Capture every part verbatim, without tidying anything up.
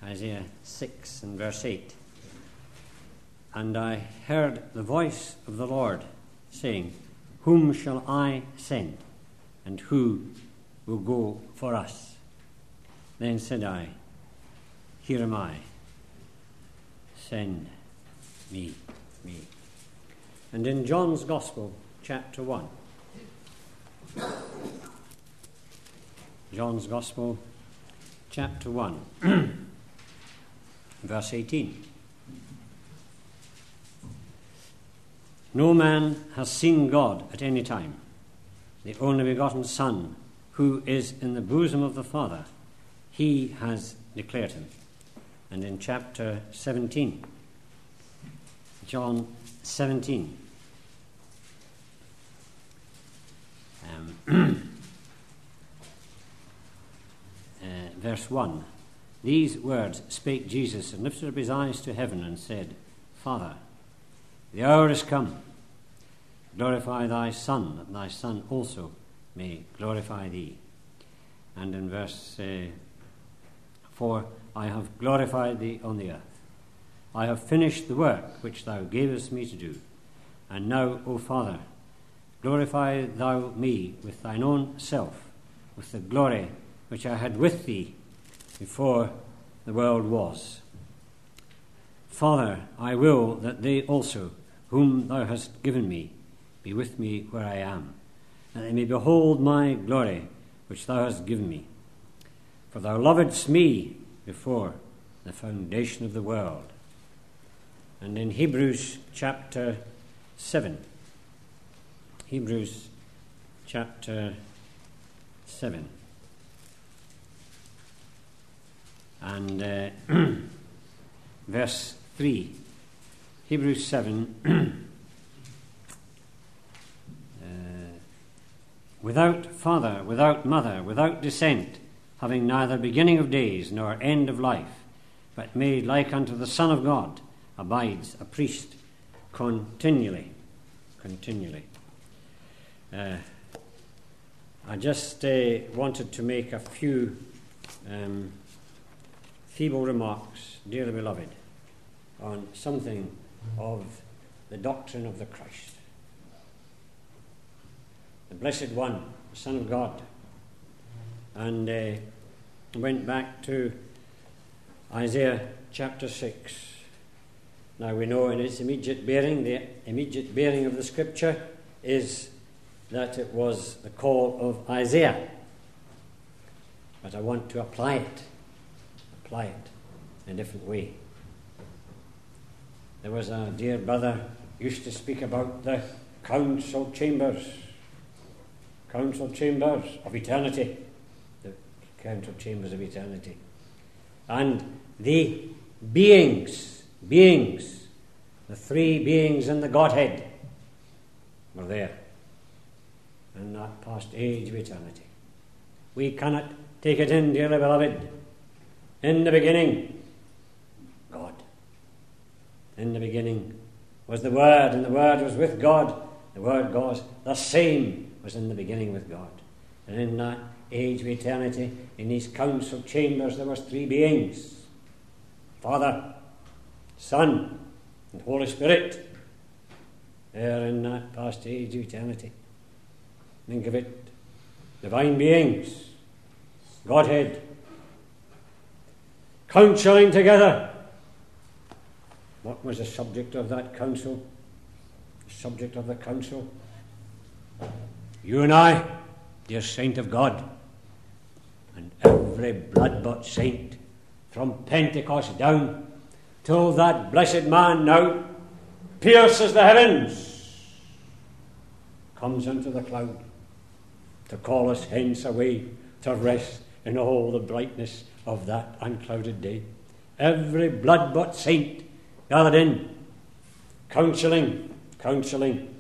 Isaiah six and verse eight. And I heard the voice of the Lord saying, Whom shall I send, and who will go for us? Then said I, Here am I, send me, me. And in John's Gospel, chapter one, John's Gospel, chapter one, verse eighteen. No man has seen God at any time. The only begotten Son, who is in the bosom of the Father, he has declared him. And in chapter seventeen, John seventeen, um, uh, verse one, these words spake Jesus, and lifted up his eyes to heaven, and said, Father, the hour is come. Glorify thy Son, that thy Son also may glorify thee. And in verse uh, four, I have glorified thee on the earth. I have finished the work which thou gavest me to do. And now, O Father, glorify thou me with thine own self, with the glory which I had with thee before the world was. Father, I will that they also, whom thou hast given me, be with me where I am, that they may behold my glory which thou hast given me. For thou lovedst me before the foundation of the world. And in Hebrews chapter seven, Hebrews chapter seven, and uh, verse three, Hebrews seven, uh, without father, without mother, without descent, having neither beginning of days nor end of life, but made like unto the Son of God, abides a priest continually, continually. Uh, I just uh, wanted to make a few um, feeble remarks, dearly beloved, on something of the doctrine of the Christ. The Blessed One, the Son of God. And uh, went back to Isaiah chapter six. Now we know in its immediate bearing, the immediate bearing of the Scripture is that it was the call of Isaiah. But I want to apply it, apply it in a different way. There was a dear brother used to speak about the council chambers, council chambers of eternity, the council chambers of eternity. And the beings, beings, the three beings in the Godhead were there in that past age of eternity. We cannot take it in, dearly beloved. In the beginning, God. In the beginning was the Word, and the Word was with God. The Word God, the same, was in the beginning with God. And in that age of eternity, in these council chambers, there was three beings: Father, Son, and Holy Spirit. There in that past age of eternity. Think of it. Divine beings, Godhead, counselling together. What was the subject of that council? The subject of the council? You and I, dear saint of God, and every blood-bought saint, from Pentecost down, till that blessed man now pierces the heavens, comes into the cloud to call us hence away to rest in all the brightness of that unclouded day. Every blood-bought saint gathered in, counselling, counselling.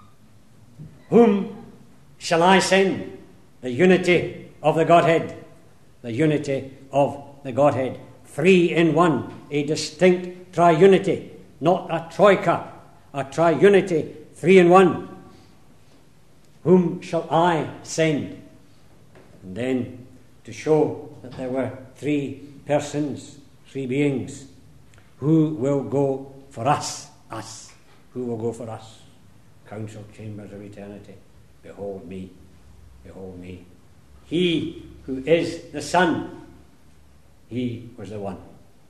Whom shall I send? The unity of the Godhead, the unity of the Godhead, three in one, a distinct triunity, not a troika, a triunity, three in one. Whom shall I send? And then, to show that there were three persons, three beings. Who will go for us? Us. Who will go for us? Council chambers of eternity. Behold me. Behold me. He who is the Son, he was the one.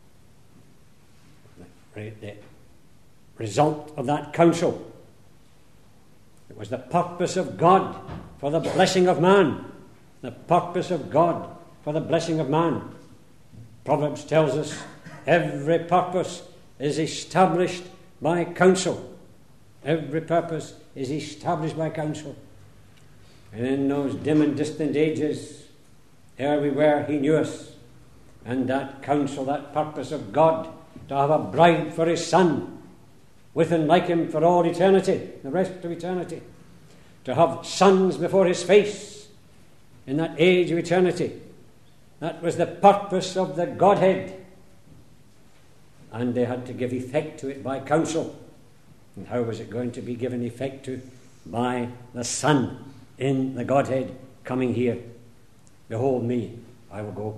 The, the result of that council, it was the purpose of God for the blessing of man. The purpose of God for the blessing of man. Proverbs tells us every purpose is established by counsel. Every purpose is established by counsel. And in those dim and distant ages, ere we were, he knew us. And that counsel, that purpose of God, to have a bride for his Son, with and like him for all eternity, the rest of eternity. To have sons before his face in that age of eternity. That was the purpose of the Godhead. And they had to give effect to it by counsel. And how was it going to be given effect to? By the Son in the Godhead coming here. Behold me, I will go.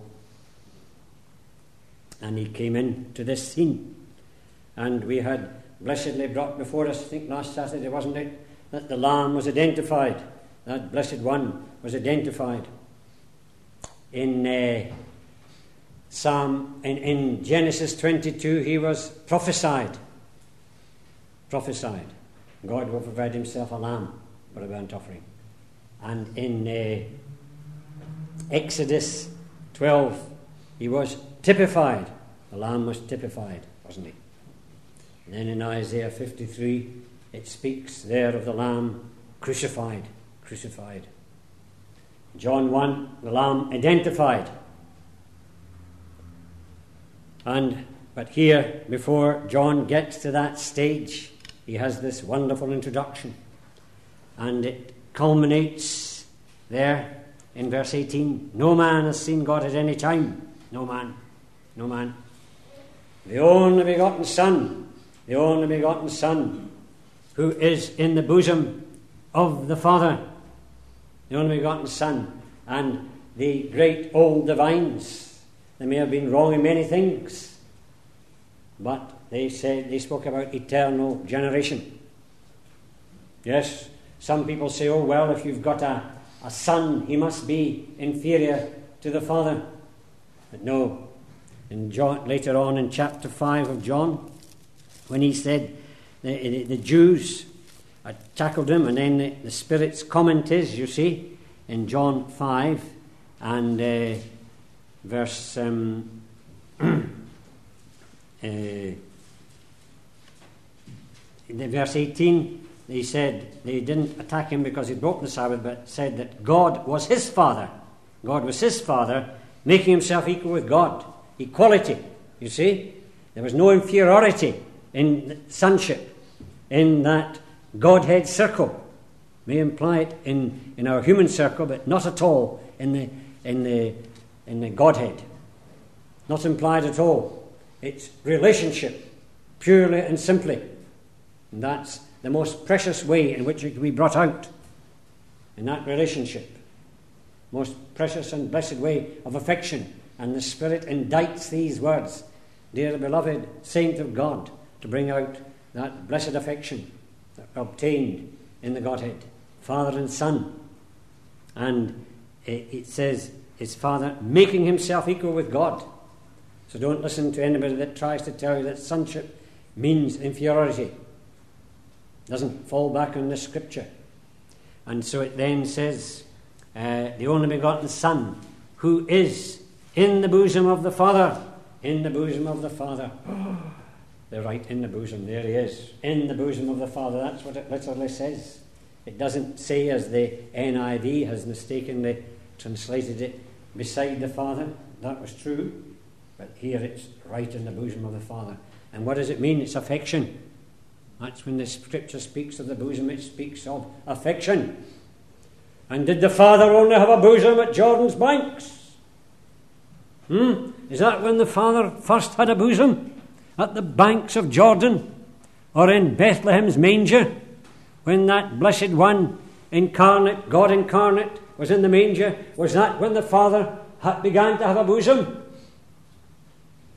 And he came into this scene. And we had blessedly brought before us, I think last Saturday, wasn't it, that the Lamb was identified. That blessed one was identified. In uh, Psalm, in, in Genesis twenty-two, he was prophesied. Prophesied. God will provide himself a lamb for a burnt offering. And in uh, Exodus twelve, he was typified. The lamb was typified, wasn't he? And then in Isaiah fifty-three, it speaks there of the lamb crucified, crucified. John one, the lamb identified. And but here, before John gets to that stage, he has this wonderful introduction. And it culminates there in verse eighteen. No man has seen God at any time. No man. No man. The only begotten Son, the only begotten Son, who is in the bosom of the Father. The only begotten Son. And the great old divines, they may have been wrong in many things, but they said they spoke about eternal generation. Yes, some people say, oh well, if you've got a, a son, he must be inferior to the Father. But no. In John, later on in chapter five of John, when he said the, the, the Jews had tackled him, and then the, the Spirit's comment is, you see, in John five and uh, verse um, uh, in verse eighteen, he said they didn't attack him because he'd broken the Sabbath, but said that God was his Father. God was his Father, making himself equal with God. Equality, you see. There was no inferiority in sonship in that Godhead circle. May imply it in, in our human circle, but not at all in the in the in the Godhead. Not implied at all. It's relationship, purely and simply. And that's the most precious way in which it can be brought out. In that relationship. Most precious and blessed way of affection. And the Spirit indicts these words, dear beloved saint of God, to bring out that blessed affection obtained in the Godhead. Father and Son. And it says, his Father making himself equal with God. So don't listen to anybody that tries to tell you that sonship means inferiority. Doesn't fall back on the Scripture. And so it then says, uh, the only begotten Son, who is in the bosom of the Father. In the bosom of the Father. They're right, in the bosom. There he is. In the bosom of the Father. That's what it literally says. It doesn't say, as the N I V has mistakenly translated it, beside the Father. That was true. But here it's right in the bosom of the Father. And what does it mean? It's affection. That's when the Scripture speaks of the bosom, it speaks of affection. And did the Father only have a bosom at Jordan's banks? Hmm? Is that when the Father first had a bosom? At the banks of Jordan? Or in Bethlehem's manger? When that blessed one, incarnate, God incarnate, was in the manger? Was that when the Father had began to have a bosom?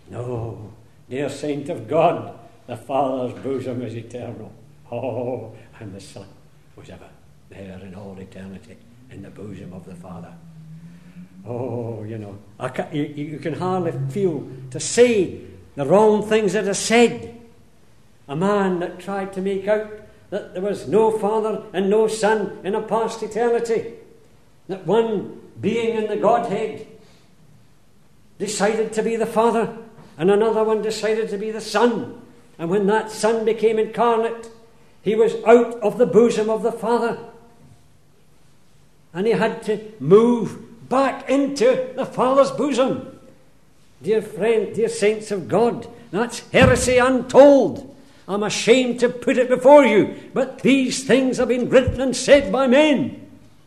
No, dear saint of God, the Father's bosom is eternal. Oh, and the Son was ever there in all eternity in the bosom of the Father. Oh, you know, I can, you, you can hardly feel to say the wrong things that are said. A man that tried to make out that there was no Father and no Son in a past eternity, that one being in the Godhead decided to be the Father and another one decided to be the Son, and when that Son became incarnate, he was out of the bosom of the Father and he had to move back into the Father's bosom. Dear friend, dear saints of God, that's heresy untold. I'm ashamed to put it before you, but these things have been written and said by men.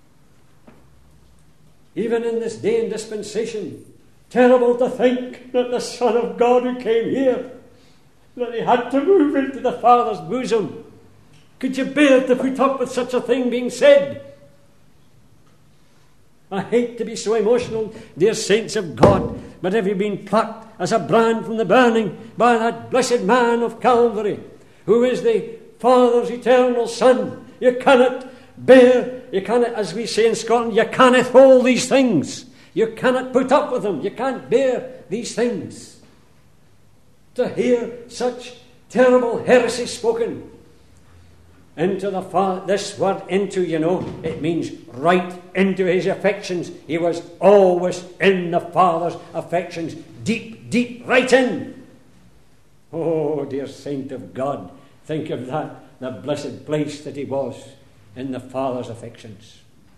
Even in this day and dispensation, terrible to think that the Son of God who came here, that he had to move into the Father's bosom. Could you bear to put up with such a thing being said? I hate to be so emotional, dear saints of God, but have you been plucked as a brand from the burning by that blessed man of Calvary, who is the Father's eternal Son? You cannot bear, you cannot, as we say in Scotland, you cannot hold these things. You cannot put up with them. You can't bear these things. To hear such terrible heresy spoken into the Father, this word into, you know, it means right into his affections. He was always in the Father's affections, deep, deep, right in. Oh, dear saint of God, think of that, the blessed place that he was in the Father's affections.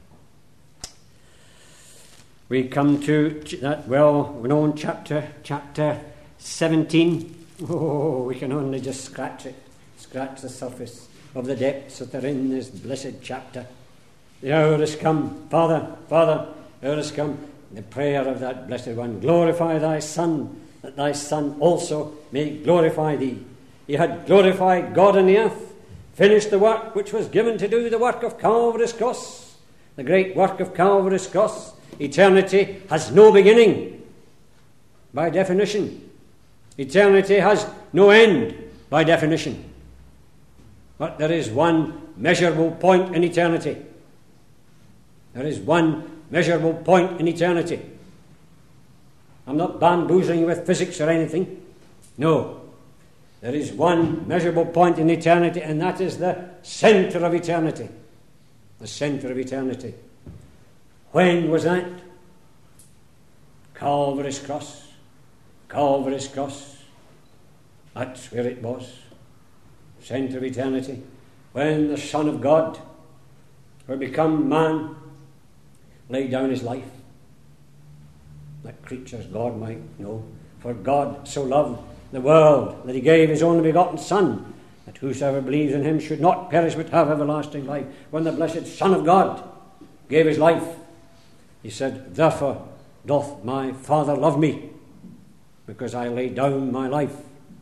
We come to that well-known chapter, chapter seventeen. Oh, we can only just scratch it, scratch the surface of the depths that are in this blessed chapter. The hour has come, Father, Father, the hour has come. The prayer of that blessed one, glorify thy Son, that thy Son also may glorify thee. He had glorified God on the earth, finished the work which was given to do, the work of Calvary's cross, the great work of Calvary's cross. Eternity has no beginning, by definition. Eternity has no end, by definition. But there is one measurable point in eternity. There is one measurable point in eternity. I'm not bamboozling you with physics or anything. No. There is one measurable point in eternity, and that is the centre of eternity. The centre of eternity. When was that? Calvary's cross. Calvary's cross. That's where it was. Centre of eternity. When the Son of God, who had become man, laid down his life. That creatures God might know. For God so loved the world that he gave his only begotten Son, that whosoever believes in him should not perish but have everlasting life. When the blessed Son of God gave his life, he said, therefore doth my Father love me, because I lay down my life.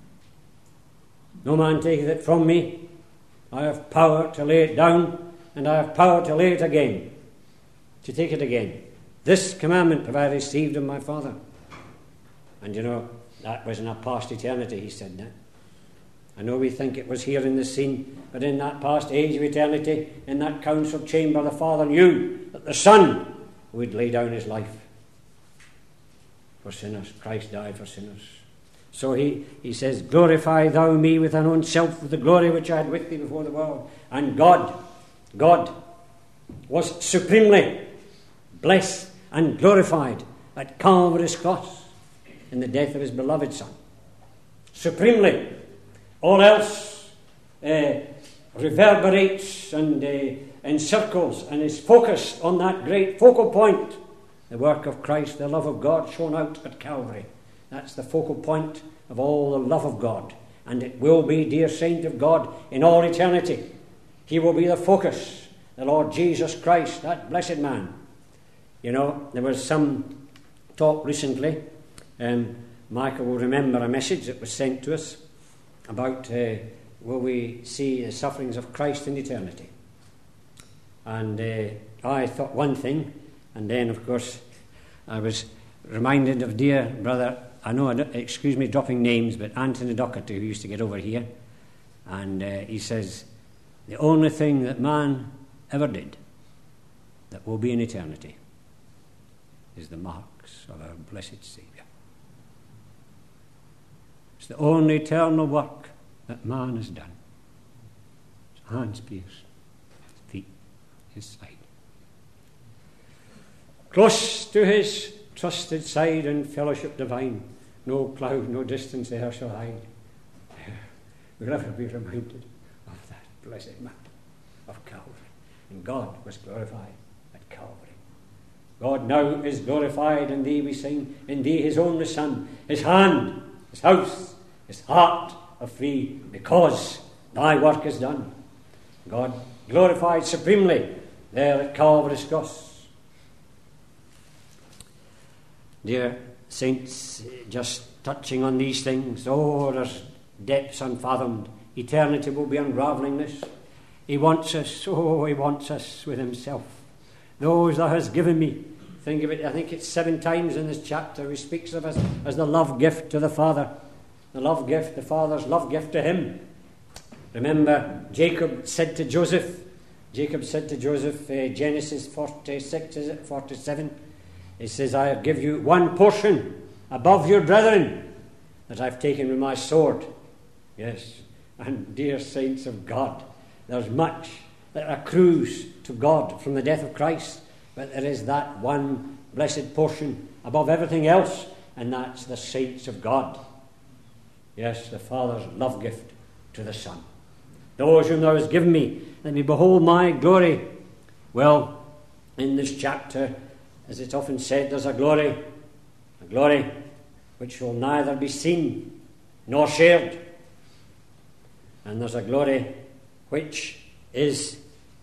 No man taketh it from me. I have power to lay it down, and I have power to lay it again, to take it again. This commandment have I received of my Father. And you know, that was in a past eternity, he said that. I know we think it was here in this scene, but in that past age of eternity, in that council chamber, the Father knew that the Son would lay down his life for sinners. Christ died for sinners. So he, he says, glorify thou me with thine own self, with the glory which I had with thee before the world. And God, God was supremely blessed and glorified at Calvary's cross in the death of his beloved Son. Supremely. All else uh, reverberates and uh, encircles and is focused on that great focal point, the work of Christ, the love of God shown out at Calvary. That's the focal point of all the love of God. And it will be, dear saint of God, in all eternity. He will be the focus, the Lord Jesus Christ, that blessed man. You know, there was some talk recently, um, Michael will remember a message that was sent to us about uh, will we see the sufferings of Christ in eternity. And uh, I thought one thing, and then, of course, I was reminded of dear brother, I know, excuse me dropping names, but Anthony Docherty, who used to get over here, and uh, he says, the only thing that man ever did that will be in eternity is the marks of our blessed Saviour. It's the only eternal work that man has done. His hands pierced, his feet, his side. Close to his trusted side and fellowship divine, no cloud, no distance there shall hide. We'll ever be reminded of that blessed man of Calvary. And God was glorified at Calvary. God now is glorified in thee, we sing, in thee his only Son, his hand, his house, his heart are free, because thy work is done. God glorified supremely there at Calvary's cross. Dear saints, just touching on these things, oh, there's depths unfathomed. Eternity will be unravelling this. He wants us, oh, he wants us with himself. Those that has given me. Think of it, I think it's seven times in this chapter he speaks of us as the love gift to the Father. The love gift, the Father's love gift to him. Remember, Jacob said to Joseph, Jacob said to Joseph, uh, Genesis forty-six, is it, forty-seven? He says, I give you one portion above your brethren that I've taken with my sword. Yes, and dear saints of God, there's much that accrues to God from the death of Christ, but there is that one blessed portion above everything else, and that's the saints of God. Yes, the Father's love gift to the Son. Those whom thou hast given me, let me behold my glory. Well, in this chapter, as it's often said, there's a glory, a glory which will neither be seen nor shared. And there's a glory which is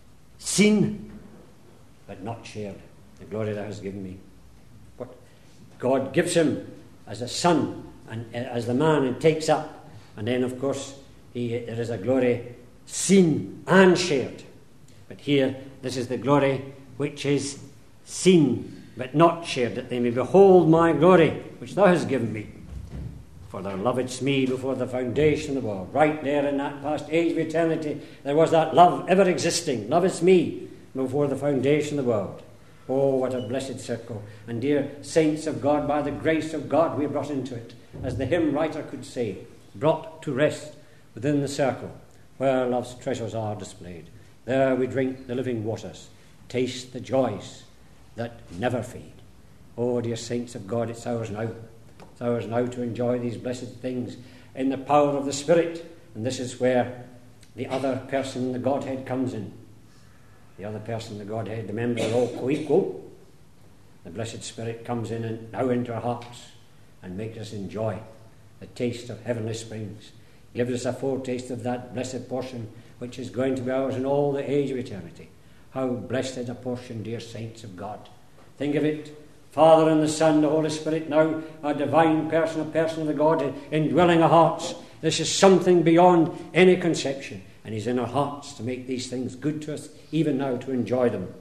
seen but not shared. The glory that has given me. What God gives him as a son and uh, as the man, and takes up. And then, of course, he, there is a glory seen and shared. But here, this is the glory which is seen but not shared, that they may behold my glory, which thou hast given me. For thou lovedst me before the foundation of the world. Right there in that past age of eternity, there was that love ever existing. Lovedst me before the foundation of the world. Oh, what a blessed circle. And dear saints of God, by the grace of God we are brought into it. As the hymn writer could say, brought to rest within the circle where love's treasures are displayed. There we drink the living waters, taste the joys that never fade. Oh, dear saints of God, it's ours now. It's ours now to enjoy these blessed things in the power of the Spirit. And this is where the other person in the Godhead comes in. The other person in the Godhead, the members are all co-equal. The blessed Spirit comes in and now into our hearts and makes us enjoy the taste of heavenly springs. Gives us a foretaste of that blessed portion which is going to be ours in all the age of eternity. How blessed a portion, dear saints of God. Think of it. Father and the Son, the Holy Spirit, now a divine person, a person of the Godhead, indwelling our hearts. This is something beyond any conception. And he's in our hearts to make these things good to us, even now to enjoy them.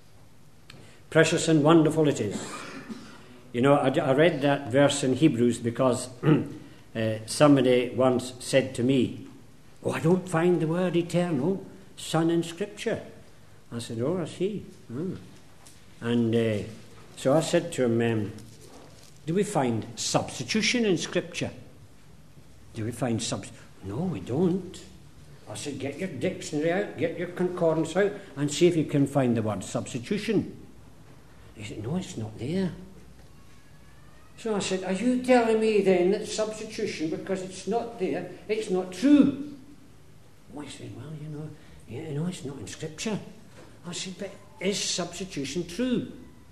Precious and wonderful it is. You know, I, I read that verse in Hebrews because uh, somebody once said to me, oh, I don't find the word eternal Son in Scripture. I said, oh, I see. Oh. And uh, so I said to him, um, do we find substitution in Scripture? Do we find substitution? No, we don't. I said, get your dictionary out, get your concordance out, and see if you can find the word substitution. He said, no, it's not there. So I said, are you telling me then that substitution, because it's not there, it's not true? Oh, he said, well, you know, you know, it's not in Scripture. I said, but is substitution true?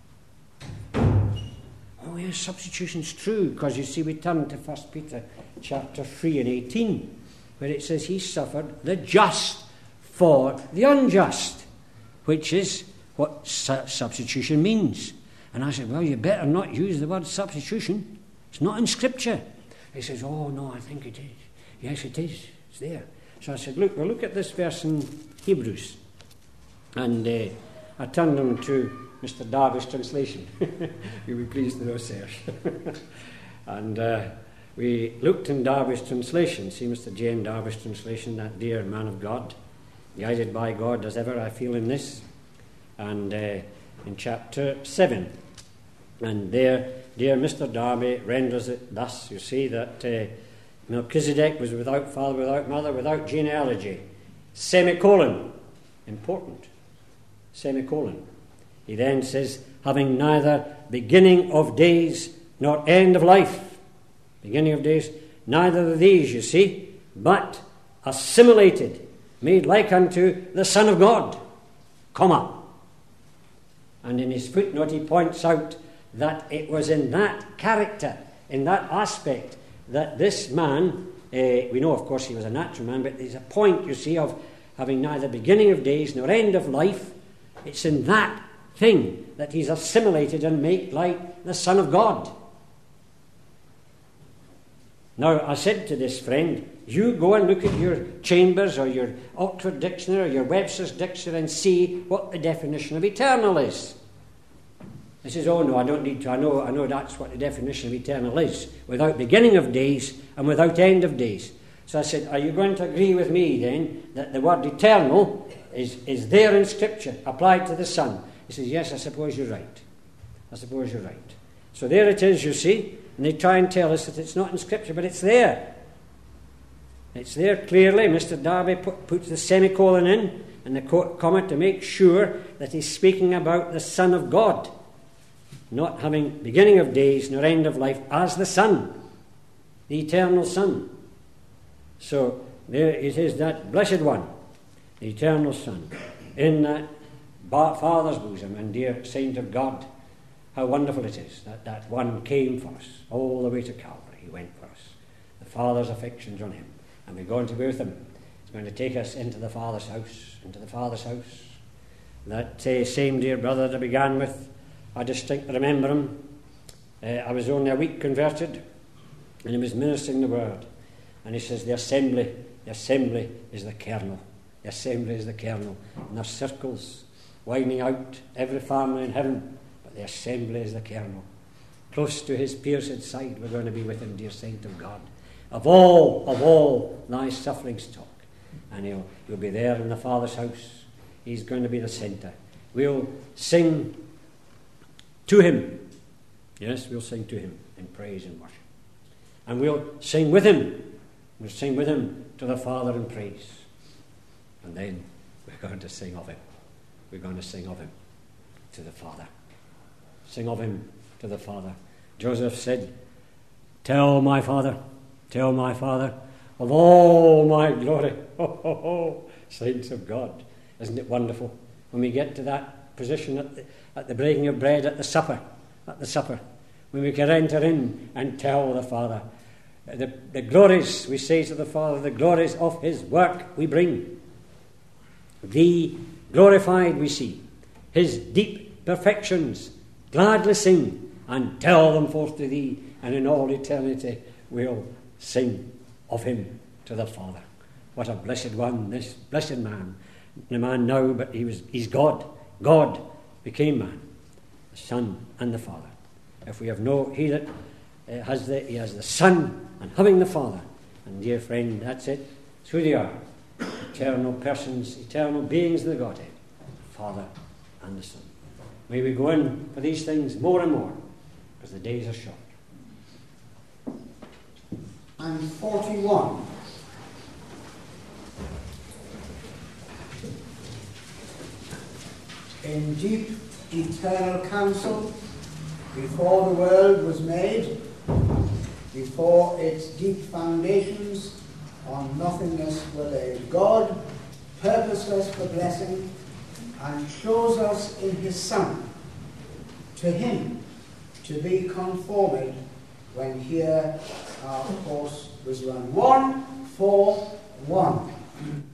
Oh, yes, substitution's true, because you see, we turn to First Peter chapter three and eighteen, where it says he suffered the just for the unjust, which is what su- substitution means. And I said, well, you better not use the word substitution. It's not in Scripture. He says, oh, no, I think it is. Yes, it is. It's there. So I said, look, we'll look at this verse in Hebrews. And uh, I turned them to Mister Darby's translation. You'll be pleased to know, sirs. And uh, we looked in Darby's translation, see Mister James Darby's translation, that dear man of God, guided by God as ever, I feel in this. And uh, in chapter seven, and there, dear Mister Darby renders it thus. You see that uh, Melchizedek was without father, without mother, without genealogy. Semicolon. Important. Semicolon. He then says, having neither beginning of days nor end of life. Beginning of days, neither of these, you see, but assimilated, made like unto the Son of God, comma. And in his footnote he points out that it was in that character, in that aspect, that this man, uh, we know of course he was a natural man, but there's a point, you see, of having neither beginning of days nor end of life. It's in that thing that he's assimilated and made like the Son of God. Now, I said to this friend, you go and look at your Chambers or your Oxford Dictionary or your Webster's Dictionary and see what the definition of eternal is. He says, oh no, I don't need to. I know, I know that's what the definition of eternal is. Without beginning of days and without end of days. So I said, are you going to agree with me then that the word eternal is, is there in Scripture, applied to the Son? He says, yes, I suppose you're right. I suppose you're right. So there it is, you see. And they try and tell us that it's not in Scripture, but it's there. It's there clearly. Mister Darby put, puts the semicolon in and the comma to make sure that he's speaking about the Son of God, not having beginning of days nor end of life, as the Son, the eternal Son. So there it is, that blessed one, the eternal Son, in that Father's bosom and dear saint of God. How wonderful it is that that one came for us all the way to Calvary. He went for us. The Father's affections on him. And we're going to be with him. He's going to take us into the Father's house, into the Father's house. That uh, same dear brother that I began with, I distinctly remember him. Uh, I was only a week converted, and he was ministering the word. And he says, the assembly, the assembly is the kernel. The assembly is the kernel. And there's circles widening out every family in heaven. The assembly is the kernel. Close to his pierced side, we're going to be with him, dear saint of God. Of all, of all thy sufferings talk. And he'll, he'll be there in the Father's house. He's going to be the centre. We'll sing to him. Yes, we'll sing to him in praise and worship. And we'll sing with him. We'll sing with him to the Father in praise. And then we're going to sing of him. We're going to sing of him to the Father. Sing of him to the Father. Joseph said, tell my Father, tell my Father of all my glory. Oh, oh, oh, saints of God. Isn't it wonderful when we get to that position at the, at the breaking of bread at the supper, at the supper, when we can enter in and tell the Father the, the glories, we say to the Father, the glories of his work we bring. Thee glorified we see, his deep perfections gladly sing and tell them forth to thee, and in all eternity we'll sing of him to the Father. What a blessed one, this blessed man. The man now, but he was he's God. God became man, the Son and the Father. If we have no, he that uh, has the he has the Son and having the Father. And dear friend, that's it. It's who they are. Eternal persons, eternal beings in the Godhead, the Father and the Son. May we go in for these things more and more, because the days are short. And forty-one. In deep eternal counsel, before the world was made, before its deep foundations on nothingness were laid, God, purposeless for blessing, and chose us in his Son, to him to be conformed when here our course was run. One, four, one.